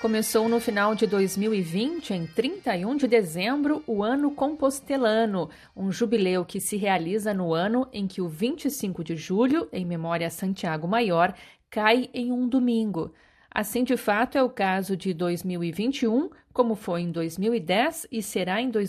Começou no final de 2020, em 31 de dezembro, o Ano Compostelano, um jubileu que se realiza no ano em que o 25 de julho, em memória a Santiago Maior, cai em um domingo. Assim, de fato, é o caso de 2021, como foi em 2010 e será em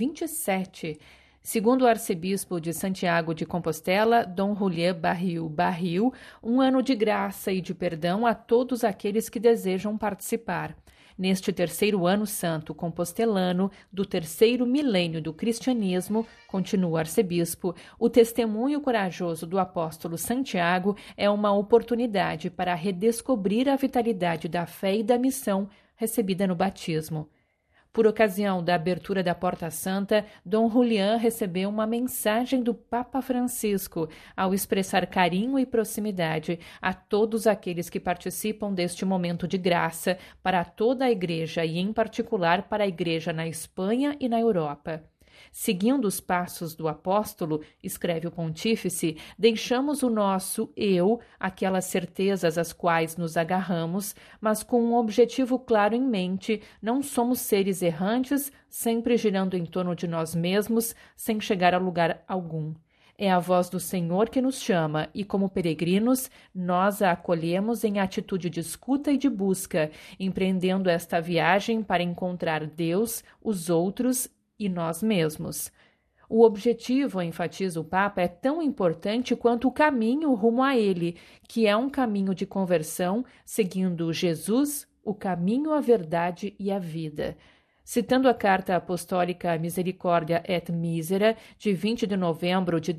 2027. Segundo o arcebispo de Santiago de Compostela, Dom Julián Barril, um ano de graça e de perdão a todos aqueles que desejam participar. Neste terceiro ano santo compostelano do terceiro milênio do cristianismo, continua o arcebispo, o testemunho corajoso do apóstolo Santiago é uma oportunidade para redescobrir a vitalidade da fé e da missão recebida no batismo. Por ocasião da abertura da Porta Santa, Dom Julián recebeu uma mensagem do Papa Francisco ao expressar carinho e proximidade a todos aqueles que participam deste momento de graça para toda a Igreja e, em particular, para a Igreja na Espanha e na Europa. Seguindo os passos do apóstolo, escreve o pontífice, deixamos o nosso eu, aquelas certezas às quais nos agarramos, mas com um objetivo claro em mente, não somos seres errantes, sempre girando em torno de nós mesmos, sem chegar a lugar algum. É a voz do Senhor que nos chama e, como peregrinos, nós a acolhemos em atitude de escuta e de busca, empreendendo esta viagem para encontrar Deus, os outros e nós mesmos. O objetivo, enfatiza o Papa, é tão importante quanto o caminho rumo a ele, que é um caminho de conversão, seguindo Jesus, o caminho, a verdade e a vida. Citando a carta apostólica Misericordia et Misera, de 20 de novembro de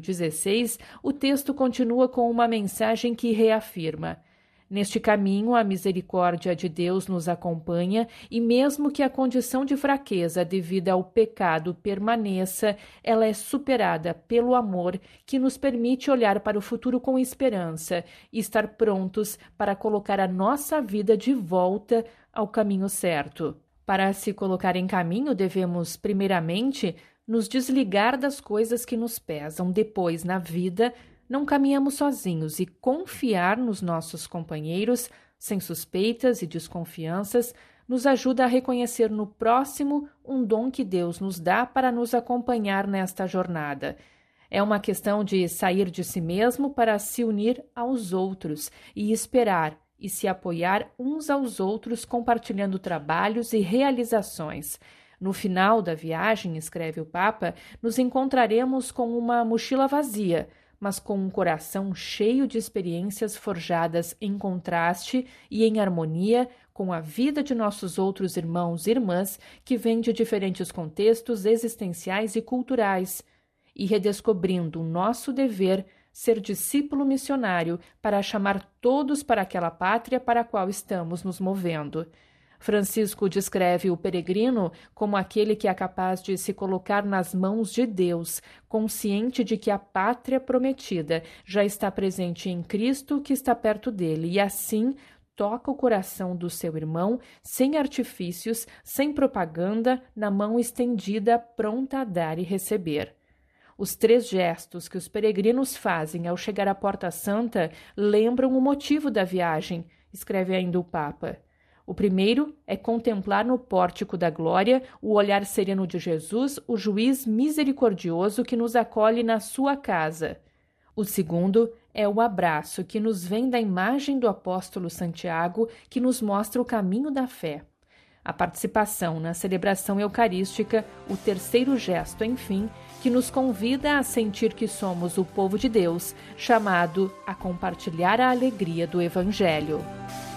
2016, o texto continua com uma mensagem que reafirma: neste caminho, a misericórdia de Deus nos acompanha e mesmo que a condição de fraqueza devida ao pecado permaneça, ela é superada pelo amor que nos permite olhar para o futuro com esperança e estar prontos para colocar a nossa vida de volta ao caminho certo. Para se colocar em caminho, devemos, primeiramente, nos desligar das coisas que nos pesam. Depois, na vida, não caminhamos sozinhos e confiar nos nossos companheiros, sem suspeitas e desconfianças, nos ajuda a reconhecer no próximo um dom que Deus nos dá para nos acompanhar nesta jornada. É uma questão de sair de si mesmo para se unir aos outros e esperar e se apoiar uns aos outros, compartilhando trabalhos e realizações. No final da viagem, escreve o Papa, nos encontraremos com uma mochila vazia, mas com um coração cheio de experiências forjadas em contraste e em harmonia com a vida de nossos outros irmãos e irmãs que vêm de diferentes contextos existenciais e culturais, e redescobrindo o nosso dever ser discípulo missionário para chamar todos para aquela pátria para a qual estamos nos movendo. Francisco descreve o peregrino como aquele que é capaz de se colocar nas mãos de Deus, consciente de que a pátria prometida já está presente em Cristo que está perto dele, e assim toca o coração do seu irmão, sem artifícios, sem propaganda, na mão estendida, pronta a dar e receber. Os 3 gestos que os peregrinos fazem ao chegar à Porta Santa lembram o motivo da viagem, escreve ainda o Papa. O primeiro é contemplar no pórtico da glória o olhar sereno de Jesus, o juiz misericordioso que nos acolhe na sua casa. O segundo é o abraço que nos vem da imagem do apóstolo Santiago, que nos mostra o caminho da fé. A participação na celebração eucarística, o terceiro gesto, enfim, que nos convida a sentir que somos o povo de Deus, chamado a compartilhar a alegria do Evangelho.